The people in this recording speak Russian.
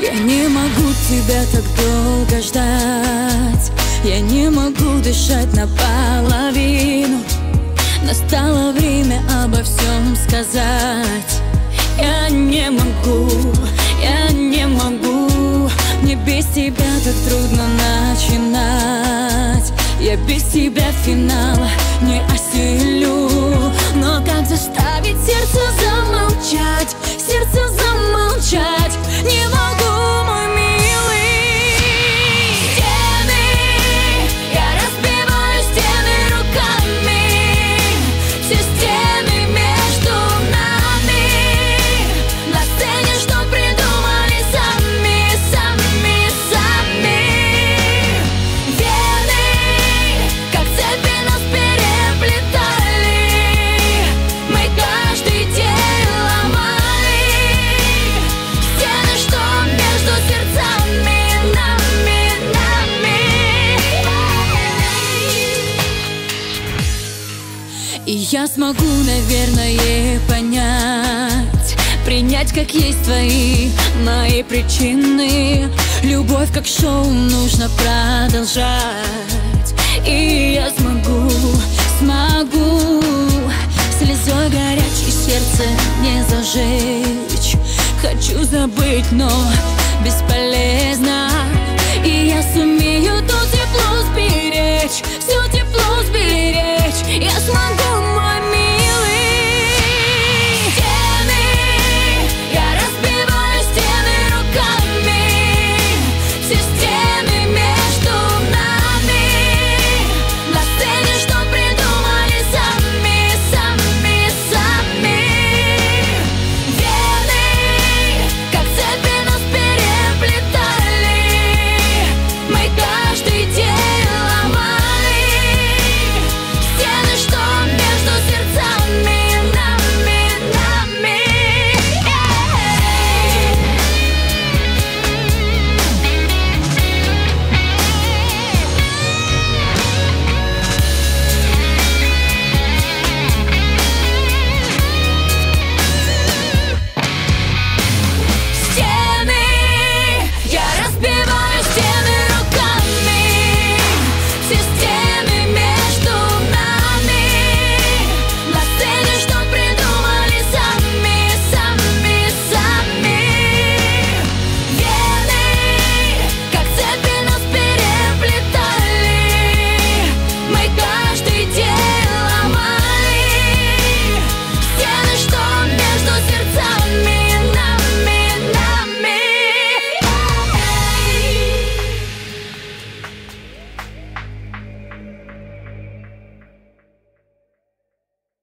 Я не могу тебя так долго ждать, я не могу дышать наполовину. Настало время обо всем сказать. Я не могу, мне без тебя так трудно начинать. Я без тебя финала не осилю. Но как заставить сердце замолчать, сердце замолчать? Не могу, мой милый. Стены, я разбиваю стены руками. Все стены между нами. На сцене, что придумали сами. Вены, как цепи нас переплетали. Мы каждый день ломали стены, что между сердцами нами. И я смогу, наверное, понять, принять как есть твои, мои причины. Любовь как шоу нужно продолжать. И я смогу слезой горячей сердце не зажечь. Хочу забыть, но бесполезно. И я сумею то тепло сберечь, все тепло сберечь.